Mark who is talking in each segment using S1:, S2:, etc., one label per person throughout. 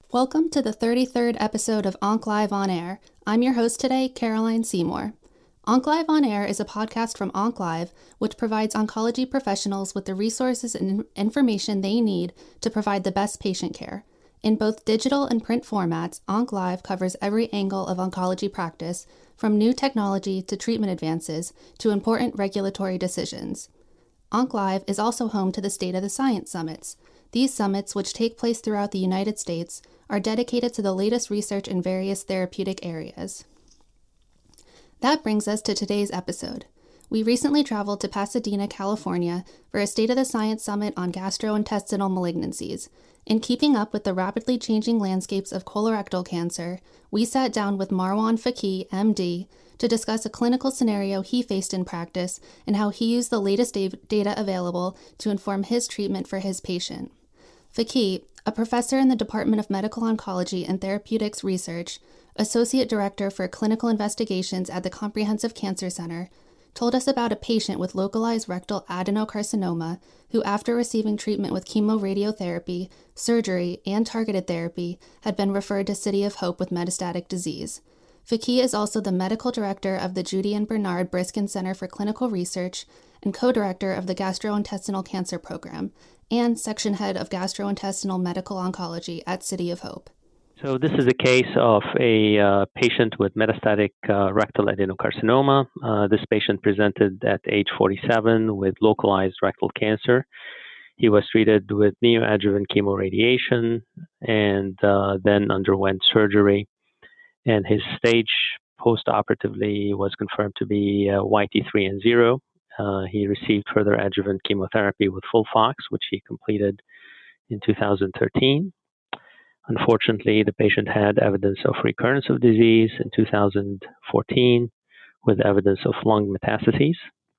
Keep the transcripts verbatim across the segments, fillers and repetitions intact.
S1: Welcome to the thirty-third episode of OncLive On Air. I'm your host today, Caroline Seymour. OncLive On Air is a podcast from OncLive, which provides oncology professionals with the resources and information they need to provide the best patient care. In both digital and print formats, OncLive covers every angle of oncology practice, from new technology to treatment advances to important regulatory decisions. OncLive is also home to the State of the Science Summits. These summits, which take place throughout the United States, are dedicated to the latest research in various therapeutic areas. That brings us to today's episode. We recently traveled to Pasadena, California for a State of the Science Summit on gastrointestinal malignancies. In keeping up with the rapidly changing landscapes of colorectal cancer, we sat down with Marwan Faqih, M D, to discuss a clinical scenario he faced in practice and how he used the latest data available to inform his treatment for his patient. Faqih, a professor in the Department of Medical Oncology and Therapeutics Research, Associate Director for Clinical Investigations at the Comprehensive Cancer Center, told us about a patient with localized rectal adenocarcinoma who, after receiving treatment with chemoradiotherapy, surgery, and targeted therapy, had been referred to City of Hope with metastatic disease. Faqih is also the medical director of the Judy and Bernard Briskin Center for Clinical Research and co-director of the Gastrointestinal Cancer Program and section head of Gastrointestinal Medical Oncology at City of Hope.
S2: So this is a case of a uh, patient with metastatic uh, rectal adenocarcinoma. Uh, this patient presented at age forty-seven with localized rectal cancer. He was treated with neoadjuvant chemoradiation and uh, then underwent surgery. And his stage post-operatively was confirmed to be uh, Y T three and zero. Uh, he received further adjuvant chemotherapy with FOLFOX, which he completed in two thousand thirteen. Unfortunately, the patient had evidence of recurrence of disease in two thousand fourteen with evidence of lung metastases.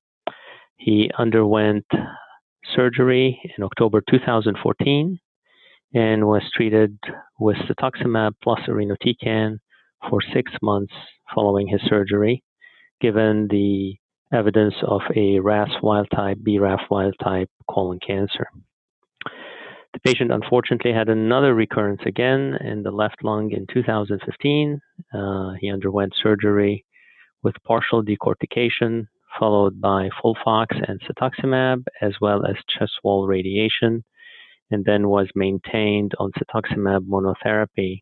S2: He underwent surgery in October two thousand fourteen and was treated with cetuximab plus irinotecan for six months following his surgery, given the evidence of a R A S wild-type, B R A F wild-type colon cancer. The patient unfortunately had another recurrence again in the left lung in two thousand fifteen. Uh, he underwent surgery with partial decortication, followed by FOLFOX and cetuximab, as well as chest wall radiation, and then was maintained on cetuximab monotherapy.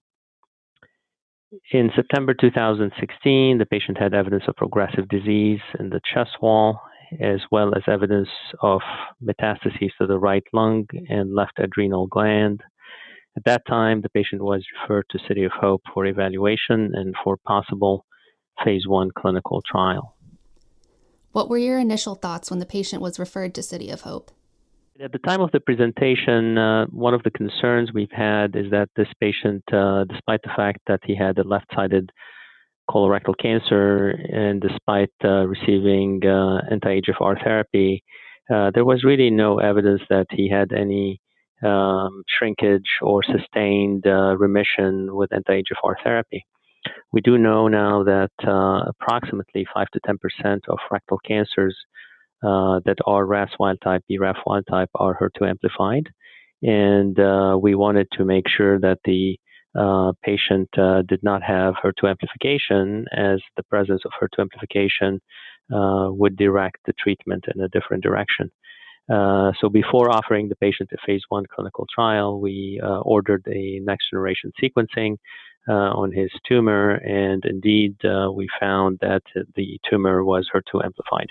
S2: In September two thousand sixteen, the patient had evidence of progressive disease in the chest wall, as well as evidence of metastases to the right lung and left adrenal gland. At that time, the patient was referred to City of Hope for evaluation and for possible phase one clinical trial.
S1: What were your initial thoughts when the patient was referred to City of Hope?
S2: At the time of the presentation, uh, one of the concerns we've had is that this patient, uh, despite the fact that he had a left-sided colorectal cancer and despite uh, receiving uh, anti-E G F R therapy, uh, there was really no evidence that he had any um, shrinkage or sustained uh, remission with anti-E G F R therapy. We do know now that uh, approximately five to ten percent of rectal cancers uh, that are R A S wild-type, B R A F wild-type are H E R two amplified. And uh, we wanted to make sure that the Uh, patient uh, did not have H E R two amplification, as the presence of H E R two amplification uh, would direct the treatment in a different direction. Uh, so before offering the patient a phase one clinical trial, we uh, ordered a next generation sequencing uh, on his tumor, and indeed uh, we found that the tumor was H E R two amplified.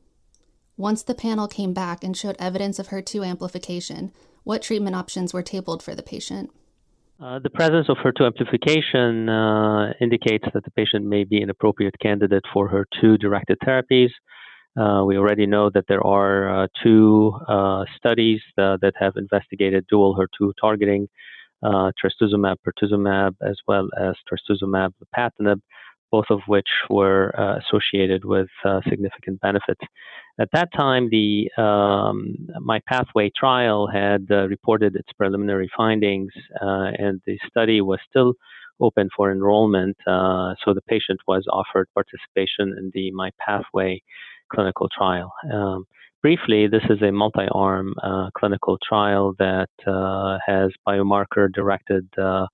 S1: Once the panel came back and showed evidence of H E R two amplification, what treatment options were tabled for the patient?
S2: Uh, the presence of H E R two amplification uh, indicates that the patient may be an appropriate candidate for H E R two directed therapies. Uh, we already know that there are uh, two uh, studies uh, that have investigated dual H E R two targeting, uh, trastuzumab, pertuzumab, as well as trastuzumab, lapatinib, both of which were uh, associated with uh, significant benefits. At that time, the um, My Pathway trial had uh, reported its preliminary findings, uh, and the study was still open for enrollment. Uh, so the patient was offered participation in the My Pathway clinical trial. Um, briefly, this is a multi-arm uh, clinical trial that uh, has biomarker-directed uh,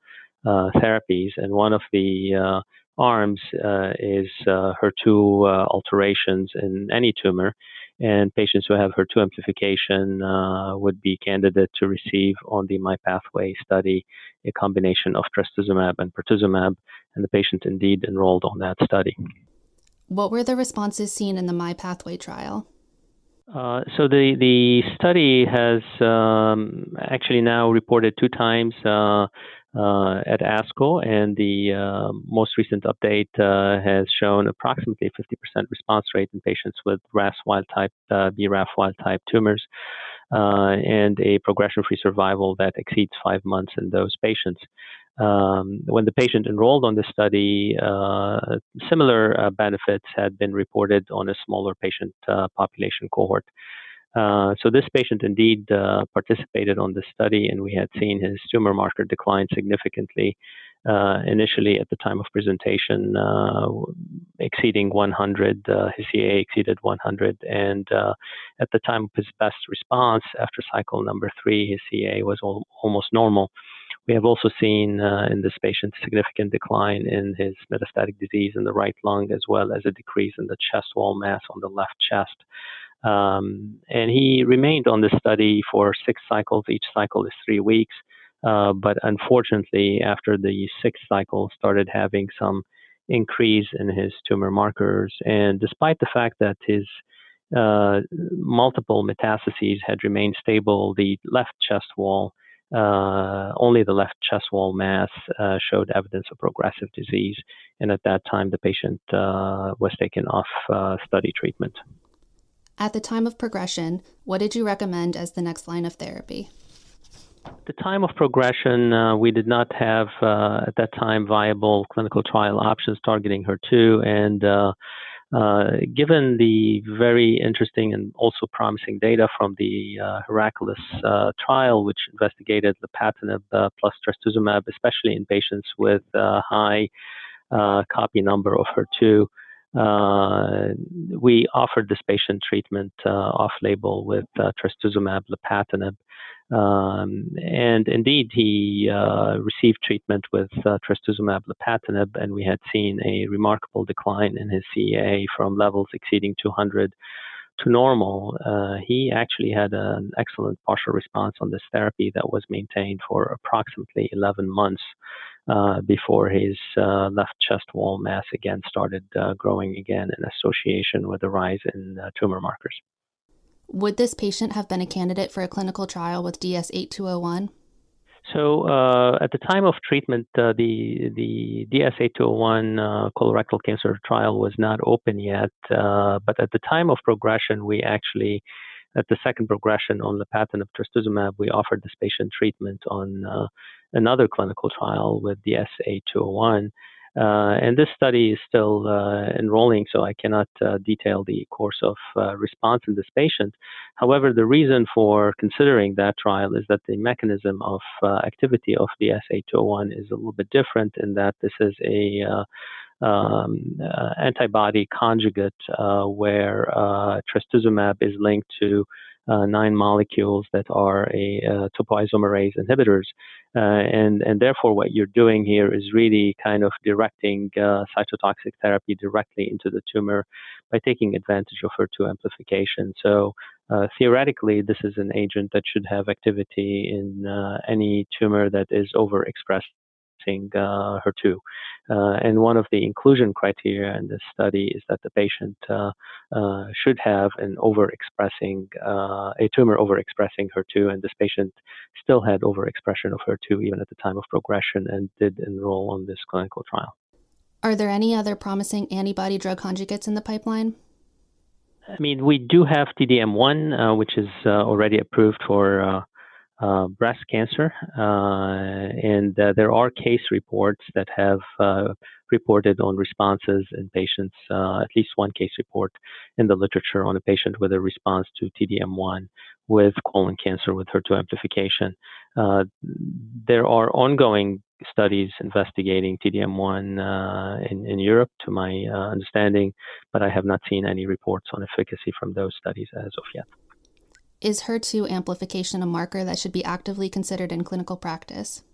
S2: uh, therapies, and one of the uh, arms uh, is uh, H E R two uh, alterations in any tumor, and patients who have H E R two amplification uh, would be candidate to receive on the MyPathway study a combination of trastuzumab and pertuzumab, and the patient indeed enrolled on that study.
S1: What were the responses seen in the MyPathway trial?
S2: Uh, so the, the study has um, actually now reported two times uh, uh, at ASCO, and the uh, most recent update uh, has shown approximately fifty percent response rate in patients with R A S wild-type, uh, B R A F wild-type tumors, uh, and a progression-free survival that exceeds five months in those patients. Um, when the patient enrolled on the study, uh, similar uh, benefits had been reported on a smaller patient uh, population cohort. Uh, so this patient indeed uh, participated on the study, and we had seen his tumor marker decline significantly. Uh, initially, at the time of presentation, uh, exceeding one hundred, uh, his C A A exceeded one hundred, and uh, at the time of his best response, after cycle number three, his C A A was al- almost normal. We have also seen uh, in this patient significant decline in his metastatic disease in the right lung, as well as a decrease in the chest wall mass on the left chest. Um, and he remained on this study for six cycles. Each cycle is three weeks. Uh, but unfortunately, after the sixth cycle, started having some increase in his tumor markers. And despite the fact that his uh, multiple metastases had remained stable, the left chest wall, uh, only the left chest wall mass uh, showed evidence of progressive disease. And at that time, the patient uh, was taken off uh, study treatment.
S1: At the time of progression, what did you recommend as the next line of therapy?
S2: At the time of progression, uh, we did not have, uh, at that time, viable clinical trial options targeting H E R two. And uh, uh, given the very interesting and also promising data from the uh, Hercules uh, trial, which investigated lapatinib uh, plus trastuzumab, especially in patients with uh, high uh, copy number of H E R two, Uh, we offered this patient treatment uh, off-label with uh, trastuzumab lapatinib. Um, and indeed, he uh, received treatment with uh, trastuzumab lapatinib, and we had seen a remarkable decline in his C A A from levels exceeding two hundred to normal. Uh, he actually had an excellent partial response on this therapy that was maintained for approximately eleven months. Uh, before his uh, left chest wall mass again started uh, growing again in association with a rise in uh, tumor markers.
S1: Would this patient have been a candidate for a clinical trial with D S eight two oh one?
S2: So uh, at the time of treatment, uh, the the D S eight two oh one uh, colorectal cancer trial was not open yet, uh, but at the time of progression, we actually, at the second progression on lapatinib trastuzumab, we offered this patient treatment on uh, another clinical trial with D S eight two oh one. Uh, and this study is still uh, enrolling, so I cannot uh, detail the course of uh, response in this patient. However, the reason for considering that trial is that the mechanism of uh, activity of D S eight two oh one is a little bit different in that this is a uh, Um, uh, antibody conjugate uh, where uh, trastuzumab is linked to uh, nine molecules that are a uh, topoisomerase inhibitors, uh, and and therefore what you're doing here is really kind of directing uh, cytotoxic therapy directly into the tumor by taking advantage of H E R two amplification. So uh, theoretically, this is an agent that should have activity in uh, any tumor that is overexpressed Uh, H E R two. Uh, and one of the inclusion criteria in this study is that the patient uh, uh, should have an overexpressing, uh, a tumor overexpressing H E R two, and this patient still had overexpression of H E R two even at the time of progression and did enroll on this clinical trial.
S1: Are there any other promising antibody drug conjugates in the pipeline?
S2: I mean, we do have T D M one, uh, which is uh, already approved for uh, Uh, breast cancer, uh, and uh, there are case reports that have uh, reported on responses in patients, uh, at least one case report in the literature on a patient with a response to T D M one with colon cancer with H E R two amplification. Uh, there are ongoing studies investigating T D M one uh, in, in Europe, to my uh, understanding, but I have not seen any reports on efficacy from those studies as of yet.
S1: Is H E R two amplification a marker that should be actively considered in clinical practice?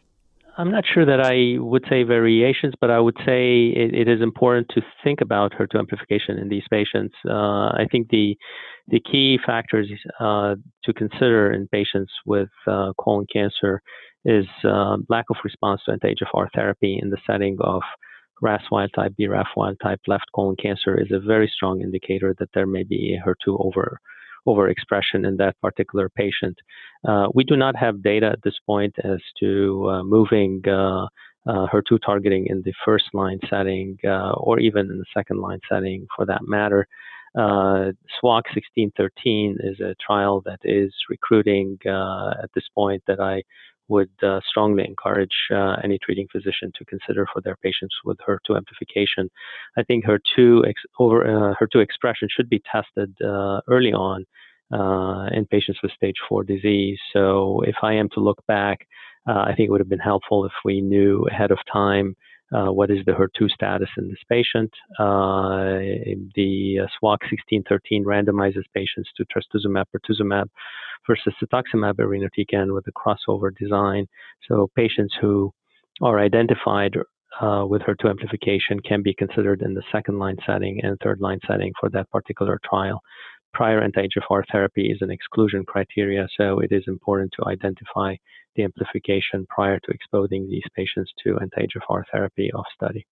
S2: I'm not sure that I would say variations, but I would say it, it is important to think about H E R two amplification in these patients. Uh, I think the the key factors uh, to consider in patients with uh, colon cancer is uh, lack of response to anti-H F R therapy in the setting of R A S wild type, B R A F wild type left colon cancer is a very strong indicator that there may be a H E R two over overexpression in that particular patient. Uh, we do not have data at this point as to uh, moving uh, uh, H E R two targeting in the first line setting uh, or even in the second line setting for that matter. Uh, S W O G sixteen thirteen is a trial that is recruiting uh, at this point that I would uh, strongly encourage uh, any treating physician to consider for their patients with H E R two amplification. I think H E R two ex- over uh, H E R two expression should be tested uh, early on uh, in patients with stage four disease. So if I am to look back, uh, I think it would have been helpful if we knew ahead of time uh, what is the H E R two status in this patient. Uh, the uh, S W O G sixteen thirteen randomizes patients to trastuzumab, pertuzumab versus cetuximab irinotecan with a crossover design. So patients who are identified uh, with H E R two amplification can be considered in the second line setting and third line setting for that particular trial. Prior anti-H F R therapy is an exclusion criteria, so it is important to identify the amplification prior to exposing these patients to anti-H F R therapy off study.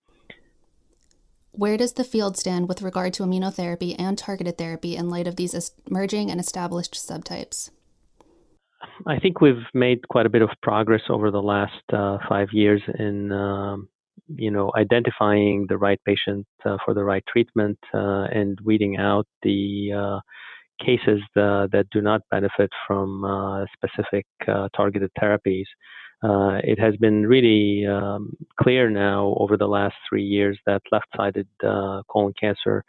S1: Where does the field stand with regard to immunotherapy and targeted therapy in light of these emerging and established subtypes?
S2: I think we've made quite a bit of progress over the last uh, five years in, um, you know, identifying the right patient uh, for the right treatment uh, and weeding out the uh, cases the, that do not benefit from uh, specific uh, targeted therapies. Uh, it has been really um, clear now over the last three years that left-sided uh, colon cancer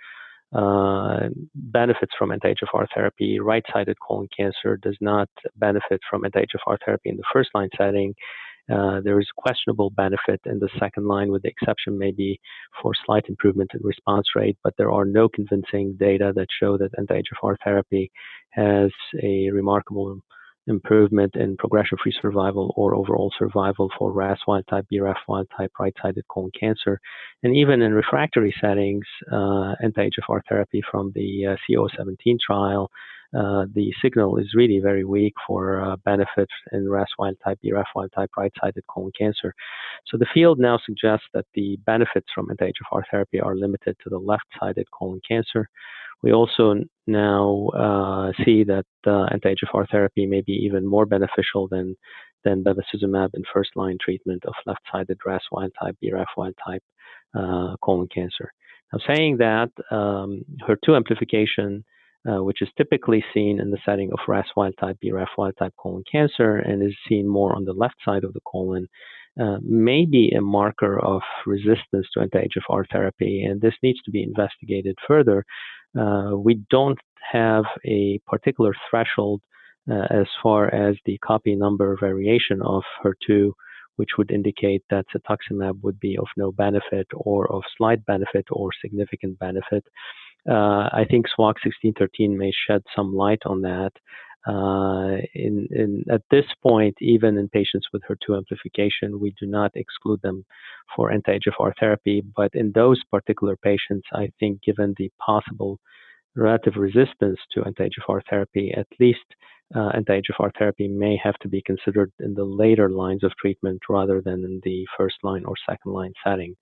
S2: uh, benefits from anti-H F R therapy. Right-sided colon cancer does not benefit from anti-H F R therapy in the first-line setting. Uh, there is questionable benefit in the second line, with the exception maybe for slight improvement in response rate, but there are no convincing data that show that anti-H F R therapy has a remarkable improvement in progression-free survival or overall survival for R A S wild type, B R A F wild type, right-sided colon cancer. And even in refractory settings, uh, anti-H F R therapy from the uh, C O seventeen trial, uh, the signal is really very weak for uh, benefits in R A S wild type, B R A F wild type, right-sided colon cancer. So the field now suggests that the benefits from anti-H F R therapy are limited to the left-sided colon cancer. We also now uh, see that uh, anti-H F R therapy may be even more beneficial than than bevacizumab in first-line treatment of left-sided R A S wild type, B R A F wild type uh, colon cancer. Now, saying that, um, H E R two amplification, uh, which is typically seen in the setting of R A S wild type, B R A F wild type colon cancer, and is seen more on the left side of the colon, uh, may be a marker of resistance to anti-H F R therapy, and this needs to be investigated further. Uh, we don't have a particular threshold uh, as far as the copy number variation of H E R two, which would indicate that cetuximab would be of no benefit or of slight benefit or significant benefit. Uh, I think S W O G sixteen thirteen may shed some light on that. Uh, in, in, at this point, even in patients with H E R two amplification, we do not exclude them for anti-H F R therapy. But in those particular patients, I think given the possible relative resistance to anti-H F R therapy, at least uh, anti-H F R therapy may have to be considered in the later lines of treatment rather than in the first line or second line setting.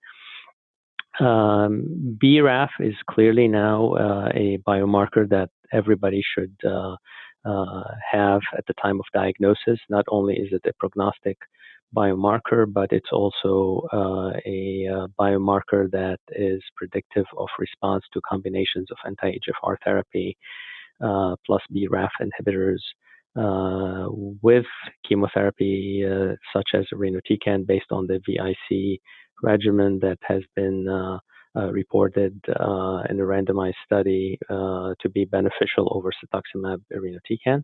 S2: Um, B R A F is clearly now uh, a biomarker that everybody should uh, uh, have at the time of diagnosis. Not only is it a prognostic biomarker, but it's also uh, a uh, biomarker that is predictive of response to combinations of anti-H F R therapy uh, plus B R A F inhibitors uh, with chemotherapy uh, such as irinotecan based on the V I C regimen that has been uh, uh, reported uh, in a randomized study uh, to be beneficial over cetuximab irinotecan.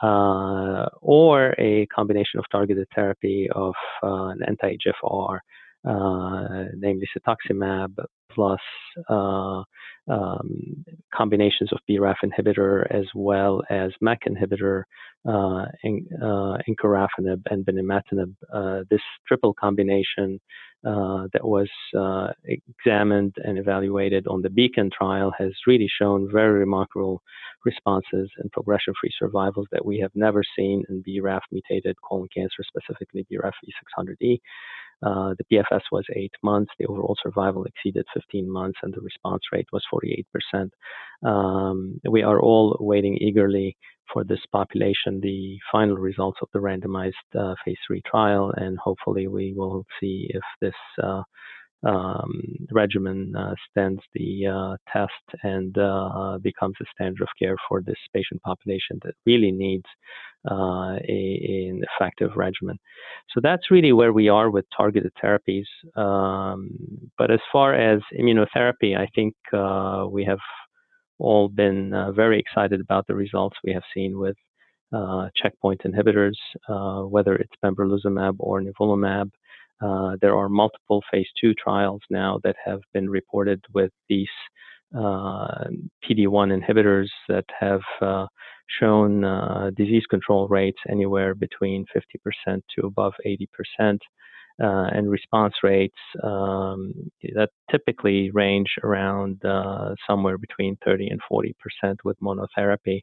S2: Uh, or a combination of targeted therapy of uh, an anti-H F R uh, namely cetuximab plus uh, um, combinations of B RAF inhibitor as well as M E K inhibitor, uh, in, uh, encorafenib and binimetinib. Uh, this triple combination uh, that was uh, examined and evaluated on the BEACON trial has really shown very remarkable responses and progression-free survivals that we have never seen in B RAF mutated colon cancer, specifically B RAF V six hundred E. Uh, the P F S was eight months, the overall survival exceeded fifteen months, and the response rate was forty-eight percent. Um, we are all waiting eagerly for this population, the final results of the randomized uh, phase three trial, and hopefully we will see if this uh, um, regimen uh, stands the uh, test and uh, becomes a standard of care for this patient population that really needs uh, a, an effective regimen. So that's really where we are with targeted therapies. Um, but as far as immunotherapy, I think uh, we have all been uh, very excited about the results we have seen with uh, checkpoint inhibitors, uh, whether it's pembrolizumab or nivolumab. Uh, there are multiple phase two trials now that have been reported with these uh, P D one inhibitors that have uh, shown uh, disease control rates anywhere between fifty percent to above eighty percent, uh, and response rates um, that typically range around uh, somewhere between thirty and forty percent with monotherapy.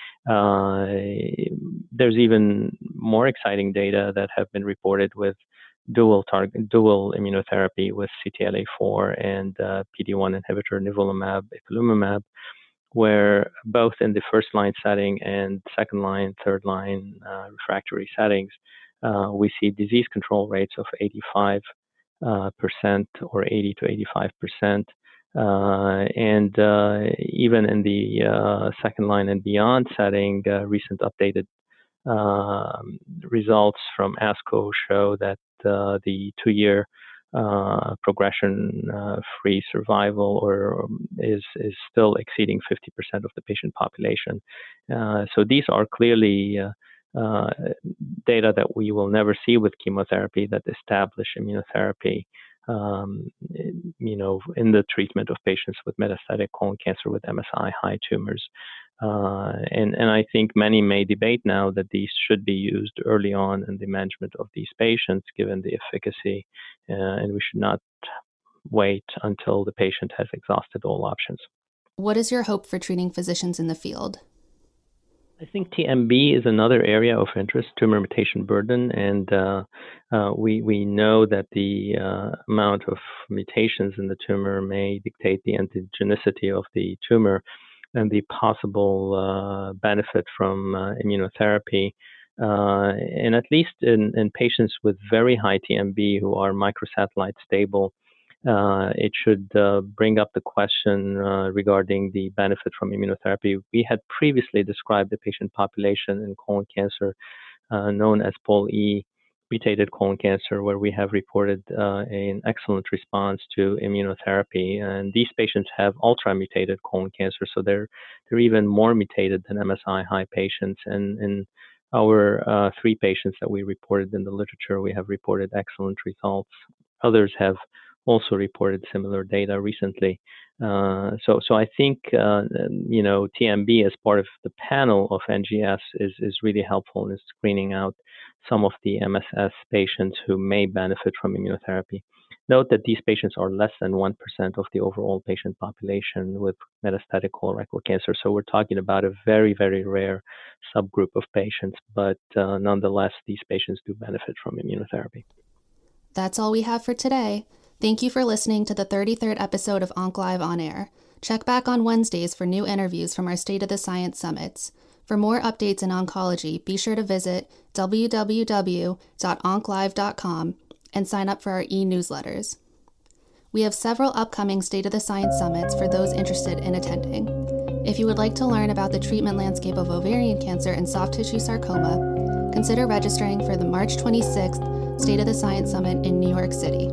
S2: Uh, there's even more exciting data that have been reported with dual target, dual immunotherapy with C T L A four and uh, P D one inhibitor nivolumab, ipilimumab, where both in the first line setting and second line, third line uh, refractory settings, uh, we see disease control rates of eighty-five percent uh, or eighty to eighty-five percent. Uh, and uh, even in the uh, second line and beyond setting, uh, recent updated uh, results from ASCO show that uh, the two-year uh, progression-free uh, survival or um, is is still exceeding fifty percent of the patient population. Uh, so these are clearly uh, uh, data that we will never see with chemotherapy that establish immunotherapy. Um, you know, in the treatment of patients with metastatic colon cancer with M S I high tumors. Uh, and, and I think many may debate now that these should be used early on in the management of these patients, given the efficacy, uh, and we should not wait until the patient has exhausted all options.
S1: What is your hope for treating physicians in the field?
S2: I think T M B is another area of interest, tumor mutation burden, and uh, uh, we we know that the uh, amount of mutations in the tumor may dictate the antigenicity of the tumor and the possible uh, benefit from uh, immunotherapy. Uh, and at least in, in patients with very high T M B who are microsatellite stable, Uh, it should uh, bring up the question uh, regarding the benefit from immunotherapy. We had previously described the patient population in colon cancer uh, known as P O L E mutated colon cancer, where we have reported uh, an excellent response to immunotherapy. And these patients have ultra-mutated colon cancer, so they're they're even more mutated than M S I high patients. And in our uh, three patients that we reported in the literature, we have reported excellent results. Others have also reported similar data recently. Uh, so, so I think, uh, you know, T M B as part of the panel of N G S is, is really helpful in screening out some of the M S S patients who may benefit from immunotherapy. Note that these patients are less than one percent of the overall patient population with metastatic colorectal cancer. So we're talking about a very, very rare subgroup of patients, but uh, nonetheless, these patients do benefit from immunotherapy.
S1: That's all we have for today. Thank you for listening to the thirty-third episode of OncLive On Air. Check back on Wednesdays for new interviews from our State of the Science Summits. For more updates in oncology, be sure to visit w w w dot onclive dot com and sign up for our e-newsletters. We have several upcoming State of the Science Summits for those interested in attending. If you would like to learn about the treatment landscape of ovarian cancer and soft tissue sarcoma, consider registering for the March twenty-sixth State of the Science Summit in New York City.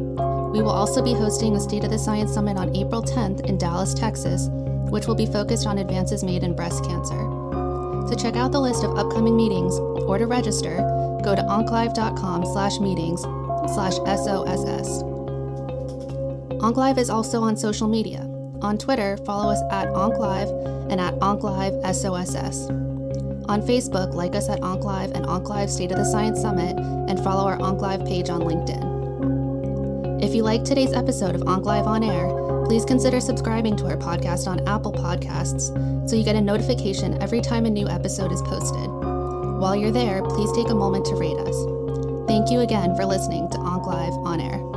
S1: We will also be hosting a State of the Science Summit on April tenth in Dallas, Texas, which will be focused on advances made in breast cancer. To check out the list of upcoming meetings or to register, go to onclive dot com slash meetings slash S O S S. OncLive is also on social media. On Twitter, follow us at OncLive and at OncLive S O S S. On Facebook, like us at OncLive and OncLive State of the Science Summit, and follow our OncLive page on LinkedIn. If you liked today's episode of OncLive On Air, please consider subscribing to our podcast on Apple Podcasts so you get a notification every time a new episode is posted. While you're there, please take a moment to rate us. Thank you again for listening to OncLive On Air.